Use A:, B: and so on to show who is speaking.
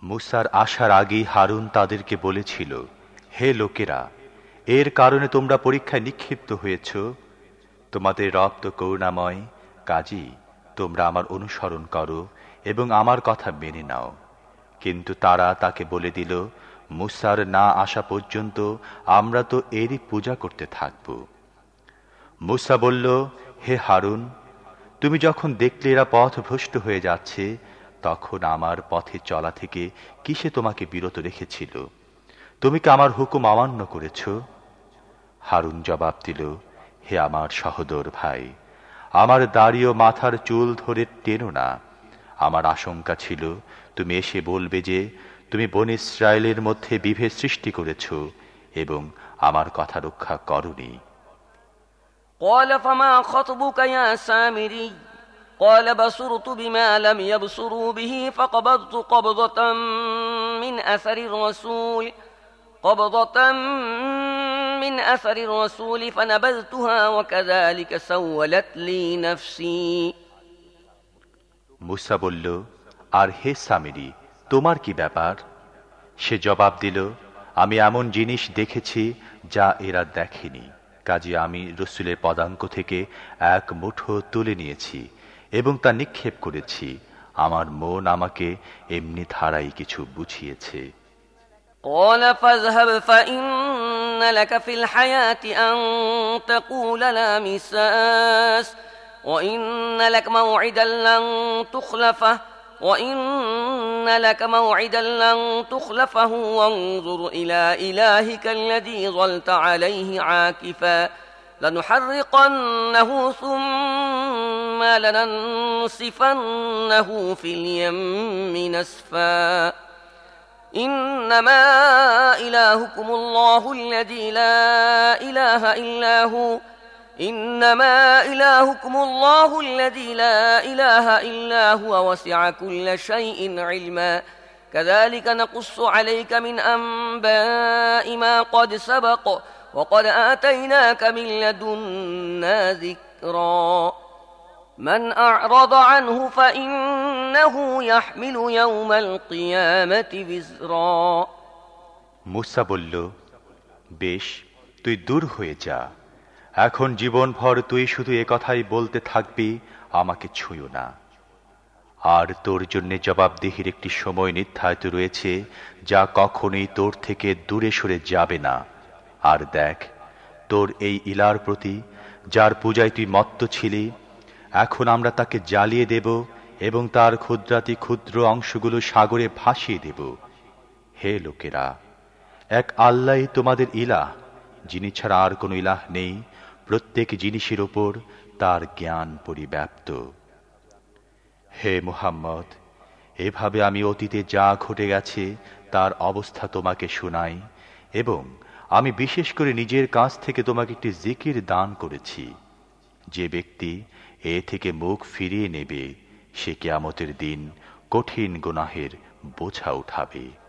A: মুসার আসার আগেই হারুন তাদেরকে বলেছিল, হে লোকেরা, এর কারণে তোমরা পরীক্ষায় নিক্ষিপ্ত হয়েছ। তোমাদের রব তো করুণাময়, কাজী তোমরা আমার অনুসরণ করো এবং আমার কথা মেনে নাও। কিন্তু তারা তাকে বলে দিল, মুসার না আসা পর্যন্ত আমরা তো এরই পূজা করতে থাকব। মুসা বলল, হে হারুন, তুমি যখন দেখলে এরা পথভ্রষ্ট হয়ে যাচ্ছে, তখন আমার পথে চলা থেকে কিসে তোমাকে বিরত রেখেছিল? তুমি কি আমার হুকুম অমান্য করেছ? হারুন জবাব দিল, হে আমার সহোদর ভাই, আমার দাড়ি ও মাথার চুল ধরে টেনো না। আমার আশঙ্কা ছিল তুমি এসে বলবে যে তুমি বনী ইসরায়েলের মধ্যে বিভেদ সৃষ্টি করেছ এবং আমার কথা রক্ষা করনি।
B: قال فما خطبك يا سامري قال بصرت بما لم يبصروا به فقبضت قبضة من أثر الرسول فنبذتها وكذلك سولت لي نفسي।
A: মুসা বলল, আর হে সামিরি, তোমার কি ব্যাপার? সে জবাব দিল, আমি এমন জিনিস দেখেছি যা এরা দেখেনি, কাজে আমি রসূলের পদাঙ্ক থেকে এক মুঠো তুলে নিয়েছি এবং তা নিক্ষেপ করেছি। আমার মন আমাকে এমনি ধারাই কিছু বুঝিয়েছে।
B: قال فاذهب فإن لك في الحياة أن تقول لا مساس وإن لك موعدا لن تخلفه وانظر إلى إلهك الذي ظلت عليه عاكفا لنحرقنه ثم لننسفنه في اليم نسفا إنما إلهكم الله الذي لا إله إلا هو وسع كل شيء علما كذلك نقص عليك من أنباء ما قد سبق وقد آتيناك من لدنا ذكرا من أعرض عنه فإنه يحمل يوم القيامة وزرا।
A: মুসা বলল, বেশ, তুই দূর হয়ে যা। এখন জীবনভর তুই শুধু একথাই বলতে থাকবি, আমাকে ছুঁয়ো না। আর তোর জন্য জবাবদিহির একটি সময় নির্ধারিত রয়েছে, যা কখনোই তোর থেকে দূরে সরে যাবে না। আর দেখ, তোর এই ইলার প্রতি, যার পূজায় তুই মত্ত ছিলি, এখন আমরা তাকে জ্বালিয়ে দেব এবং তার ক্ষুদ্রাতি ক্ষুদ্র অংশগুলো সাগরে ভাসিয়ে দেব। হে লোকেরা, এক আল্লাহই তোমাদের ইলাহ, যিনি ছাড়া আর কোনো ইলাহ নেই, প্রত্যেক জিনিসের উপর তার জ্ঞান পরিব্যাপ্ত। হে মুহাম্মদ, এভাবে আমি অতীতে যা ঘটে গেছে তার অবস্থা তোমাকে শোনাই এবং আমি বিশেষ করে নিজের কাছ থেকে তোমাকে একটি জিকির দান করেছি। যে ব্যক্তি এ থেকে মুখ ফিরিয়ে নেবে, সে কিয়ামতের দিন কঠিন গুনাহের বোঝা উঠাবে।